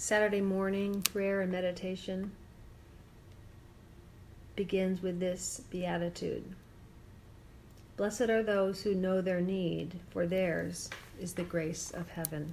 Saturday morning prayer and meditation begins with this beatitude. Blessed are those who know their need, for theirs is the grace of heaven.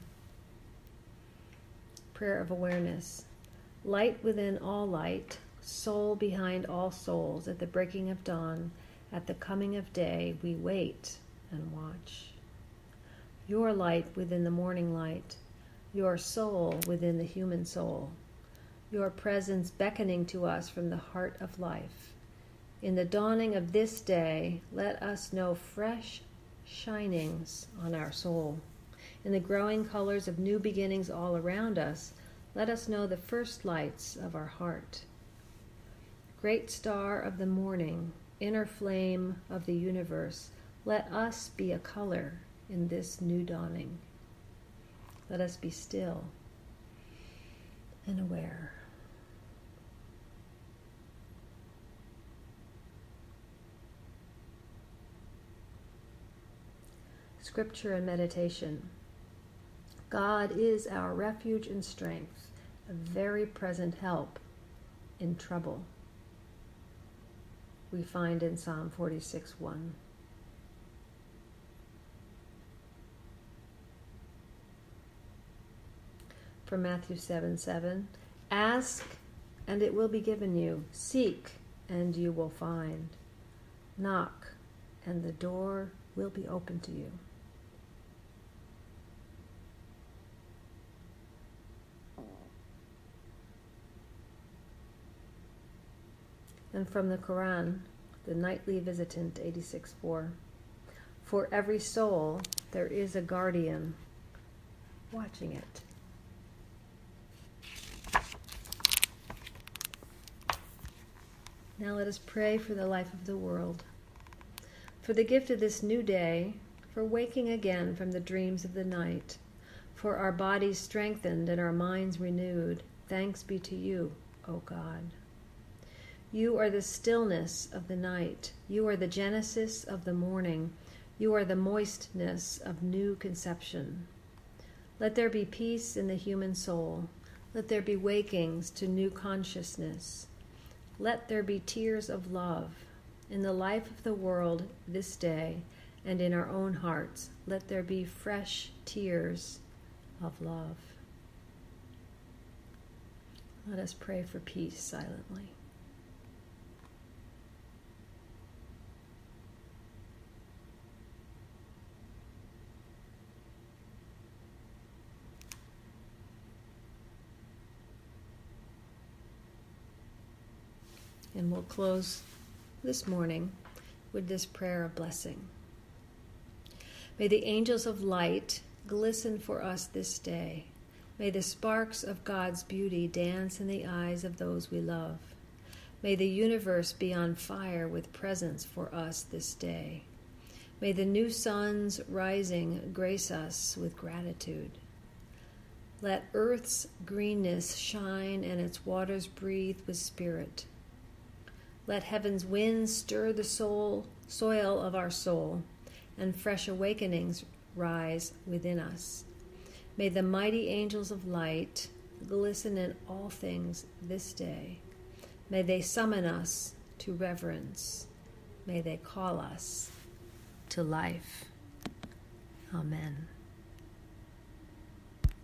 Prayer of awareness. Light within all light, soul behind all souls, at the breaking of dawn, at the coming of day, we wait and watch. Your light within the morning light, your soul within the human soul, your presence beckoning to us from the heart of life. In the dawning of this day, let us know fresh shinings on our soul. In the growing colors of new beginnings all around us, let us know the first lights of our heart. Great star of the morning, inner flame of the universe, let us be a color in this new dawning. Let us be still and aware. Scripture and meditation. God is our refuge and strength, a very present help in trouble. We find in Psalm 46:1. From Matthew 7:7, ask and it will be given you. Seek and you will find. Knock and the door will be open to you. And from the Quran, the Nightly Visitant 86:4. For every soul there is a guardian watching it. Now let us pray for the life of the world, for the gift of this new day, for waking again from the dreams of the night, for our bodies strengthened and our minds renewed. Thanks be to you, O God. You are the stillness of the night. You are the genesis of the morning. You are the moistness of new conception. Let there be peace in the human soul. Let there be wakings to new consciousness. Let there be tears of love in the life of the world this day, and in our own hearts. Let there be fresh tears of love. Let us pray for peace silently. And we'll close this morning with this prayer of blessing. May the angels of light glisten for us this day. May the sparks of God's beauty dance in the eyes of those we love. May the universe be on fire with presents for us this day. May the new suns rising grace us with gratitude. Let earth's greenness shine and its waters breathe with spirit. Let heaven's winds stir the soil of our soul, and fresh awakenings rise within us. May the mighty angels of light glisten in all things this day. May they summon us to reverence. May they call us to life. Amen.